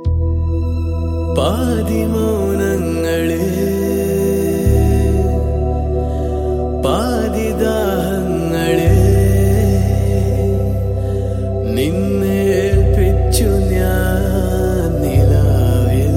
പാതിമൗനങ്ങളെ പാതിദാഹങ്ങളെ നിന്നെ ഏൽപ്പിച്ചു ഞാൻ നിലാവിൽ.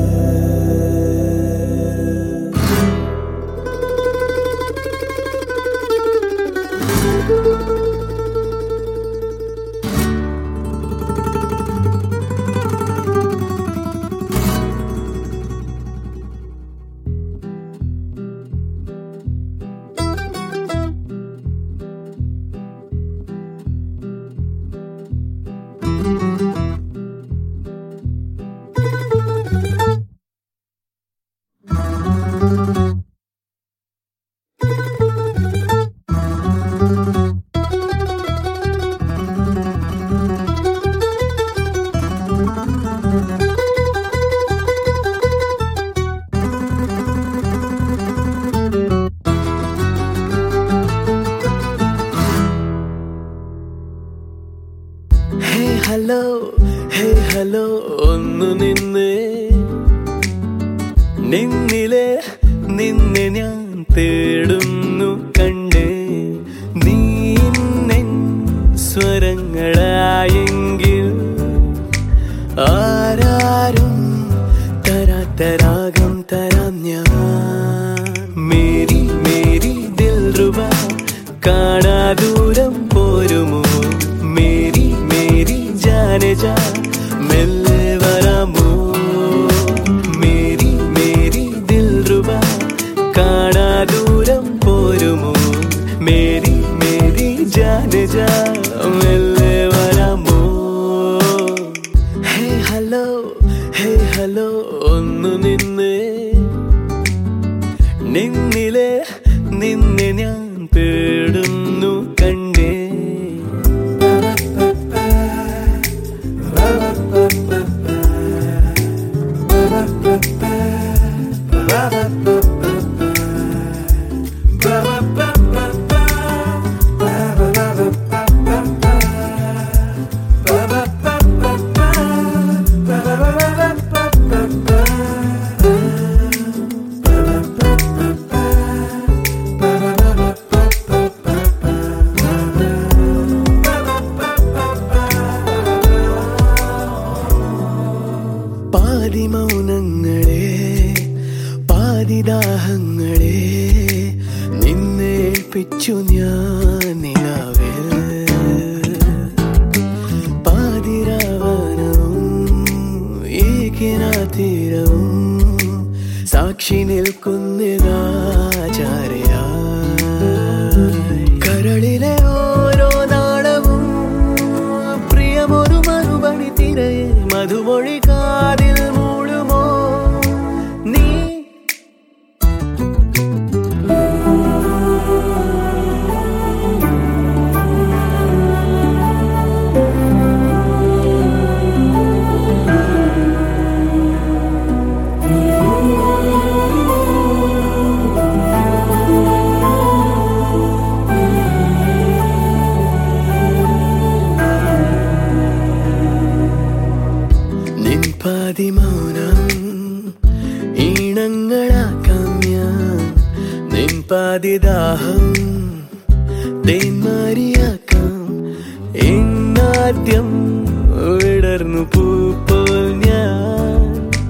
ഹേ ഹലോ ഒന്നു നിന്നിലെ നിന്നെ ഞാൻ തേടുന്നു കണ്ടേ. നീ സ്വരങ്ങളായെങ്കിൽ ആരാരും തരാത്തരാഗം തരാം ഞാൻ. മേരി മേരി ദിൽറുബ കാണാ ദൂരം പോരുമോ. മേരി മേരി ജാനെ ജാ മെല്ലെ വരാമോ. മേരി മേരി ദിൽറുബ കാണാ ദൂരം പോരുമോ. മേരി മേരി ജാനെ ജാ മെല്ലെ വരാമോ. ഹേ ഹലോ ഒന്നു നിന്നിലെ നിന്നെ ഞാൻ തേടുന്നു കണ്ടേ. പാതിമൗനങ്ങളെ പാതിദാഹങ്ങളെ നിന്നെ ഏൽപ്പിച്ചു ഞാൻ നിലാവിൽ. പാതിരാവനവും ഏകനാതീരവും സാക്ഷി നിൽക്കുന്നതാചാരയായി. കരളിലെ ഓരോ നാളവും പ്രിയമൊരു മറുപടി തിരയെ മധുമൊഴി കാതിൽ മൂളുമോ നീ. പാതിമൗനം ഈണങ്ങളാക്കാം ഞാൻ. നിൻ പാതിദാഹം തേന്മാരിയാക്കാം. എന്നാദ്യം വിടർന്നു പൂപ്പോൾ ഞാൻ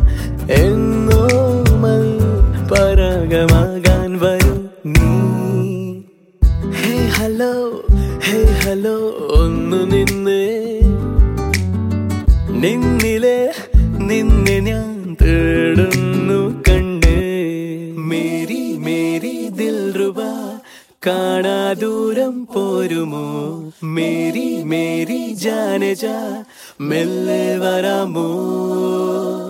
എന്നോമൽ പരാഗമാകാൻ വരും നീ. ഹേ ഹലോ ഒന്നു നിന്നിലെ നിന്നെ ഞാൻ തേടുന്നു കണ്ടേ. മേരി മേരി ദിൽറുബ കാണാ ദൂരം പോരുമോ. മേരി മേരി ജാനെ ജാ മെല്ലെ വരാമോ.